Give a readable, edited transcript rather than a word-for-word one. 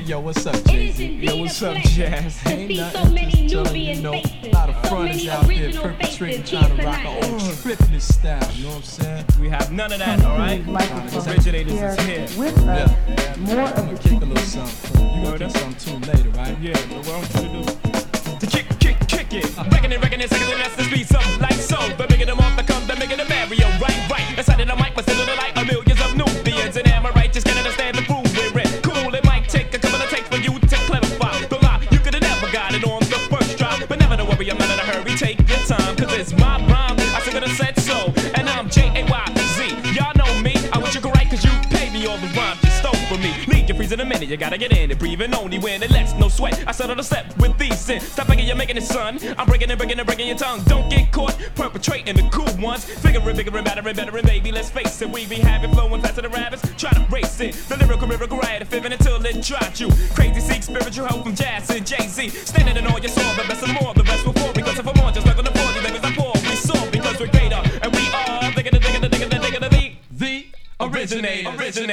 Yo, what's up, Jay-Z? Yo, what's up, Jazz? Ain't nothing, just telling you, know, a lot of fronters out there perpetrating, trying to rock our own tripping style, you know what I'm saying? We have none of that, alright? Originators is here. With us, more I'm of gonna the kick a little something. You gonna kick something too later, right? Yeah, but what I want you to do to kick it. Reckoning, second, and that's the speed, something like so. But making them off the come, they're making a Mario, right. Inside of the mic, but still the light of millions of Nubians. And am I right? Just can't understand the groove we're in. Cool, it might take a couple of takes for you to clarify the lie. You could've never got it on the first try. But never to worry, I'm not in a hurry, take your time. Cause it's my rhyme, I still could've said so. And I'm Jayz. Y'all know me, I wish you could write cause you pay me all the rhymes you stole from me. Leave your freeze in a minute, you gotta get in it, breathing only when it lets no sweat. I settle the step with these sin. Stop thinking you're making it, son. I'm breaking your tongue. Don't get caught perpetrating the cool ones. Bigger and better, baby, let's face it. We be having flowing faster than rabbits, try to race it. The lyrical riot, fibbing until it drops you. Crazy seek spiritual help from Jazz and Jay-Z. Standing in all your soul, the best and more, the rest will fall. Because if I'm on, just like on the floor, the niggas I pour. We soar because we're greater, and we are the originator.